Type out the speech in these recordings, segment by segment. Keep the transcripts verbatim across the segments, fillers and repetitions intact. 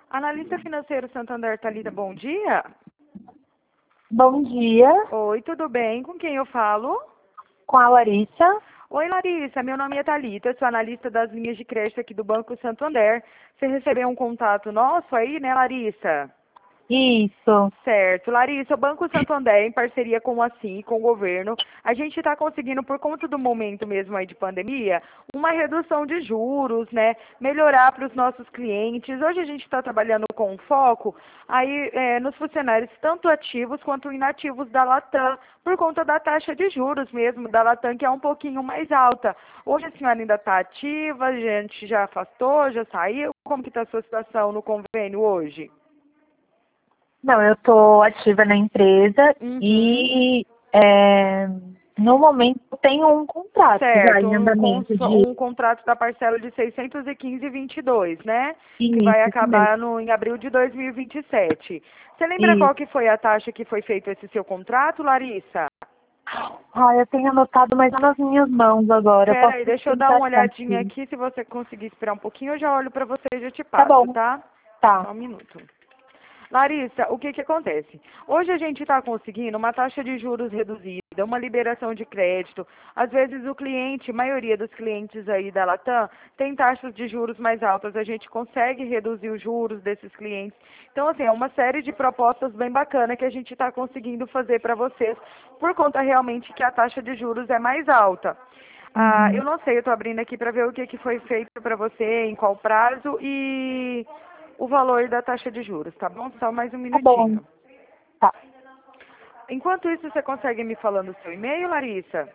Analista financeiro Santander, Thalita, bom dia. Bom dia, Oi, tudo bem? Com quem eu falo? com a Larissa. Oi, Larissa, meu nome é Thalita, eu sou analista das linhas de crédito aqui do Banco Santander. Você recebeu um contato nosso aí, né, Larissa? Isso. Certo. Larissa, o Banco Santander, em parceria com a SIM, com o governo, a gente está conseguindo, por conta do momento mesmo aí de pandemia, uma redução de juros, né? Melhorar para os nossos clientes. Hoje a gente está trabalhando com foco aí é, nos funcionários, tanto ativos quanto inativos da Latam, por conta da taxa de juros mesmo da Latam, que é um pouquinho mais alta. Hoje a senhora ainda está ativa, a gente já afastou, já saiu? Como que está a sua situação no convênio hoje? Não, eu estou ativa na empresa Uhum. e é, no momento eu tenho um contrato já Certo, em um, andamento conso- de um contrato da parcela de seiscentos e quinze e vinte e dois, né? Que vai início, isso mesmo. acabar no, em abril de dois mil e vinte e sete. Você lembra qual Isso. que foi a taxa que foi feito esse seu contrato, Larissa? Ah, eu tenho anotado, mas tá nas minhas mãos agora. Eu Pera posso aí, deixa eu dar tentar uma achar olhadinha aqui. aqui. Se você conseguir esperar um pouquinho, eu já olho para você e já te Tá passo, bom, tá? tá. Só um minuto. Larissa, o que que acontece? Hoje a gente está conseguindo uma taxa de juros reduzida, uma liberação de crédito. Às vezes o cliente, a maioria dos clientes aí da Latam, tem taxas de juros mais altas. A gente consegue reduzir os juros desses clientes. Então, assim, é uma série de propostas bem bacana que a gente está conseguindo fazer para vocês, por conta realmente que a taxa de juros é mais alta. Ah, Uhum. eu não sei, eu estou abrindo aqui para ver o que que foi feito para você, em qual prazo e o valor da taxa de juros, tá bom? Só mais um Tá bom, minutinho. tá. Enquanto isso, você consegue me falando o seu e-mail, Larissa?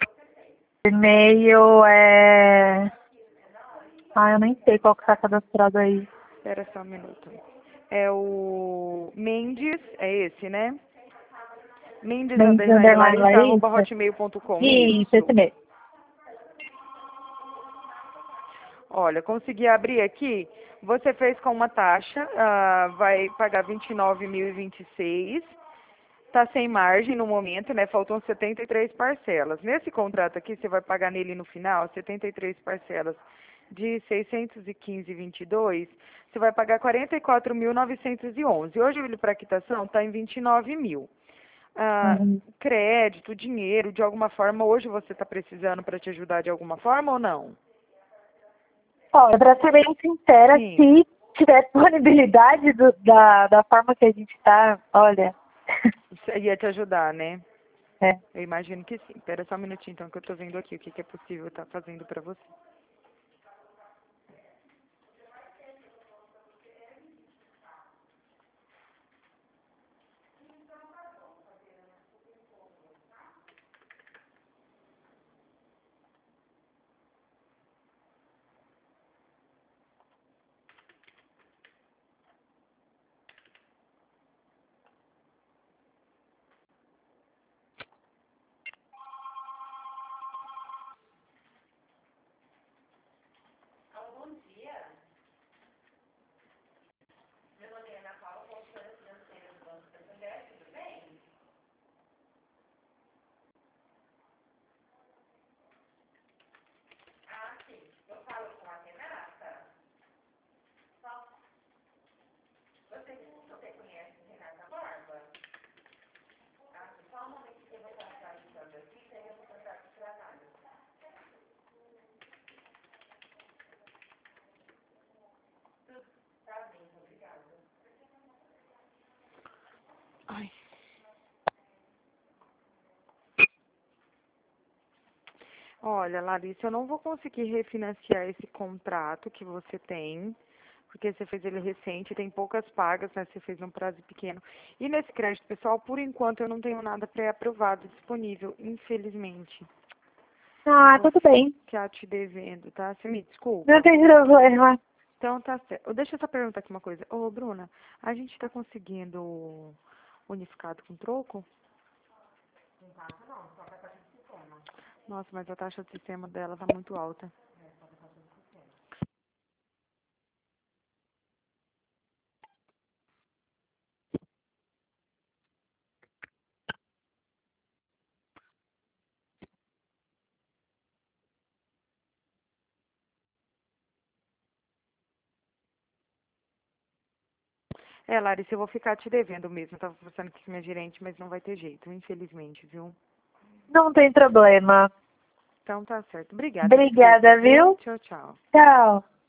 E-mail é... Ah, eu nem sei qual que tá cadastrado aí. Espera só um minuto. É o Mendes, é esse, né? Mendes Mendes underline Underline Larissa, arroba Larissa? hotmail ponto com, Isso, esse isso. mesmo. Olha, consegui abrir aqui. Você fez com uma taxa, ah, vai pagar vinte e nove mil e vinte e seis. Está sem margem no momento, né? Faltam setenta e três parcelas. Nesse contrato aqui, você vai pagar nele no final setenta e três parcelas de seiscentos e quinze e vinte e dois. Você vai pagar quarenta e quatro mil novecentos e onze. Hoje ele para quitação está em vinte e nove mil. Ah, Uhum. crédito, dinheiro, de alguma forma, hoje você está precisando para te ajudar de alguma forma ou não? Olha, para ser bem sincera, Sim, se tiver disponibilidade do- da, da forma que a gente está, olha, isso ia te ajudar, né? é. Eu imagino que sim. Espera só um minutinho, então, que eu estou vendo aqui o que, que é possível estar fazendo para você. Ai. Olha, Larissa, eu não vou conseguir refinanciar esse contrato que você tem, porque você fez ele recente, tem poucas pagas, né? Você fez num prazo pequeno. E nesse crédito, pessoal, por enquanto eu não tenho nada pré-aprovado disponível, infelizmente. Eu Ah, vou tudo bem. ficar te devendo, tá? Você me Não desculpa. tem problema. Então tá certo. Deixa eu só perguntar aqui uma coisa. Ô, Bruna, a gente tá conseguindo unificado com troco? Nossa, mas a taxa de sistema dela tá muito alta. É, Larissa, eu vou ficar te devendo mesmo. Eu tava conversando aqui com minha gerente, mas não vai ter jeito, infelizmente, viu? Não tem problema. Então tá certo. Obrigada. Obrigada, Desculpa, viu? Tchau, tchau. Tchau.